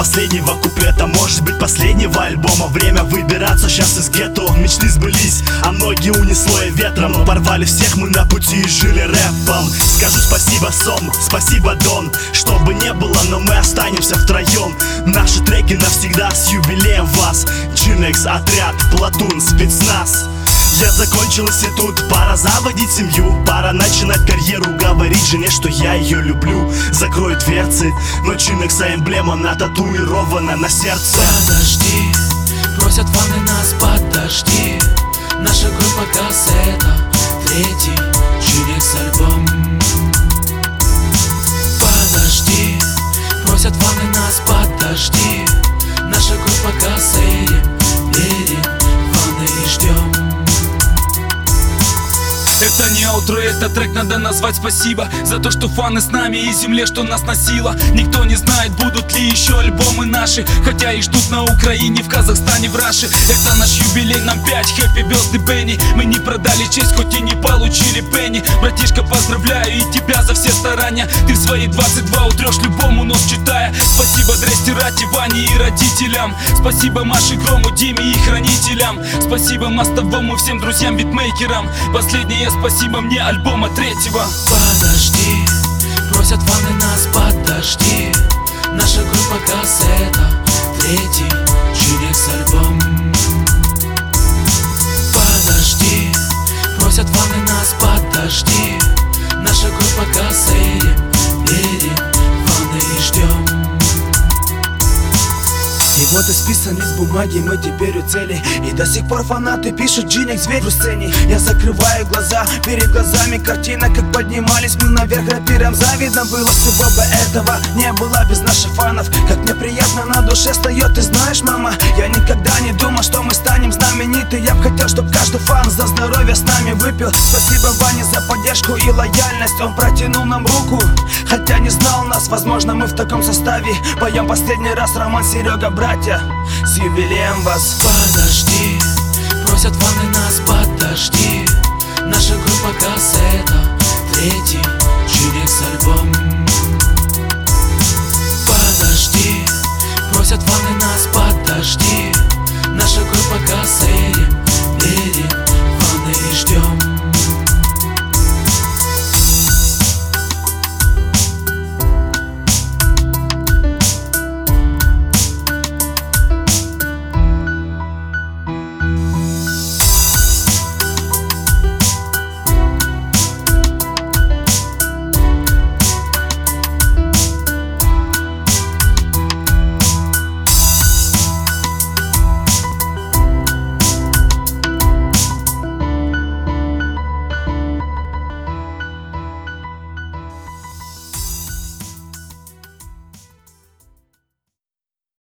последнего куплета, может быть последнего альбома. Время выбираться сейчас из гетто. Мечты сбылись, а многие унесло и ветром. Но порвали всех мы на пути и жили рэпом. Скажу спасибо, Сом, спасибо, Дон. Что бы не было, но мы останемся втроем. Наши треки навсегда, с юбилеем вас. Джинекс, отряд, Платун, спецназ. Я закончил институт, пора заводить семью, пора начинать карьеру, говорить жене, что я ее люблю. Закрою дверцы, но Джинекса эмблема нататуирована на сердце. Подожди, просят фаны нас, подожди. Наша группа кассета, третий Джинекс альбом. Подожди, просят фаны нас, подожди. Наша группа кассета, верим, фаны и ждем. Это не аутро, это трек, надо назвать спасибо за то, что фаны с нами и земле, что нас носило. Никто не знает, будут ли еще альбомы наши, хотя их ждут на Украине, в Казахстане, в Раше. Это наш юбилей, нам 5, хэппи бёрсдэй, Бенни. Мы не продали честь, хоть и не получили пенни. Братишка, поздравляю и тебя за все старания. Ты в свои 22 утрешь любому нос читая. Спасибо Дресте, Рате, Ване и родителям. Спасибо Маше, Грому, Диме и хранителям. Спасибо Мостовому, всем друзьям, битмейкерам. Последнее спасибо мне альбома третьего. Подожди, просят фаны нас, подожди. Наша группа кассета, третий Джинекс альбом. Подожди, просят фаны нас, подожди. Наша группа кассета, верим, фаны и ждем. И вот исписан из бумаги, мы теперь у цели. И до сих пор фанаты пишут Джинекс, зверь в сцене. Я закрываю глаза, перед глазами картина, как поднимались мы наверх, рэперам завидно было. Всего бы этого не было без наших фанов. Как мне приятно на душе встает, ты знаешь, мама. Я никогда не думал, что мы станем знамениты. Я бы хотел, чтобы каждый фан за здоровье с нами выпил. Спасибо Ване за поддержку и лояльность. Он протянул нам руку, хотя не знал нас. Возможно, мы в таком составе поем последний раз Роман, Серега, братья, с юбилеем вас. Подожди, просят фаны нас, подожди. Наша группа кассета, третий Джинекс альбом. Подожди, просят фаны нас, подожди.